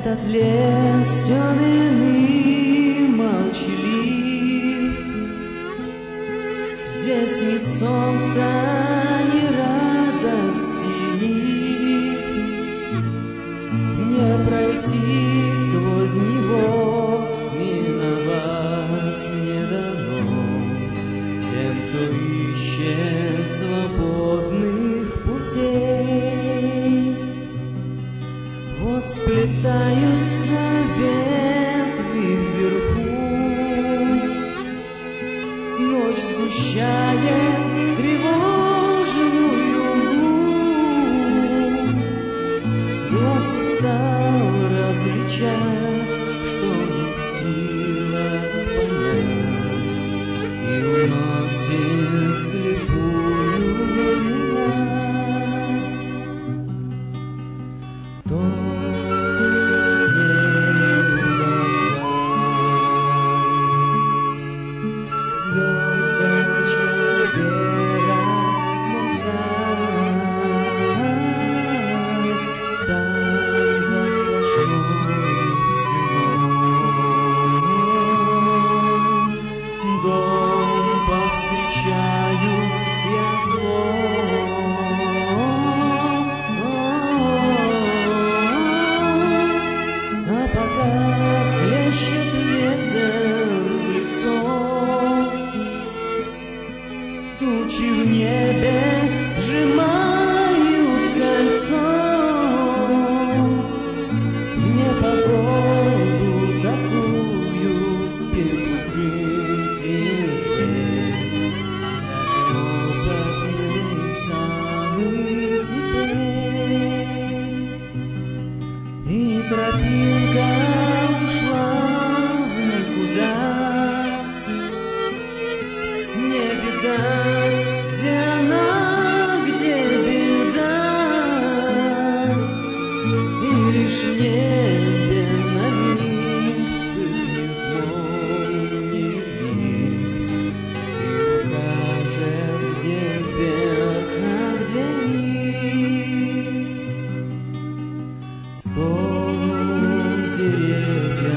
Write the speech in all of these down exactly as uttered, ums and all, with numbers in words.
Этот лес темен и молчалив, здесь ни солнца, ни радости, не пройти сквозь него, миновать не дано тем, кто ищет свободных путей. Вот сплетаются ветви вверху, ночь сгущает тревожную луну. Глаз устал различать, что не в силах понять, и уносит вслепую меня. То тучи в небе сжимают кольцо, непогоду такую спит укрыть везде. Шепотный самый теперь, и тропинка ушла в никуда. Не видать, где она, где беда, и лишь в небе на миг вспыхнет молния, и укажет, где вверх, а где низ. Стонут деревья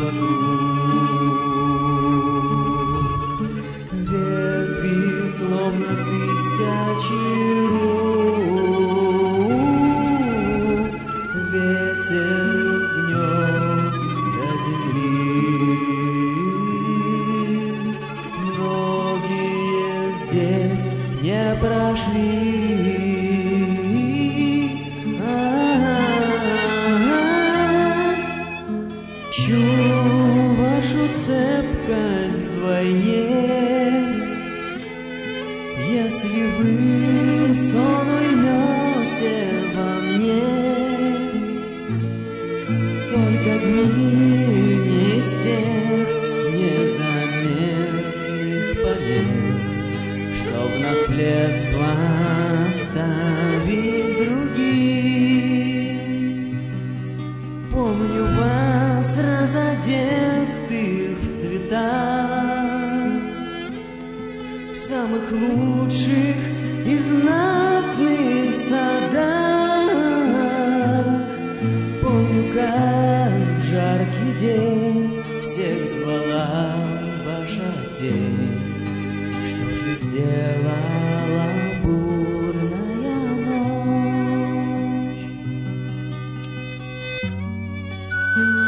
вокруг, ветви словно тысячи рук, ветер днем до земли. Многие здесь не прошли. Чую вашу цепкость вдвойне. Если вы сон уймете во мне, только дни не из тех незаметных полей, что в наследство оставить других. Помню вас разодетых в цвета, в самых лучших и знатных садах. Помню, как в жаркий день всех звала ваша тень. Что же сделала бурная ночь?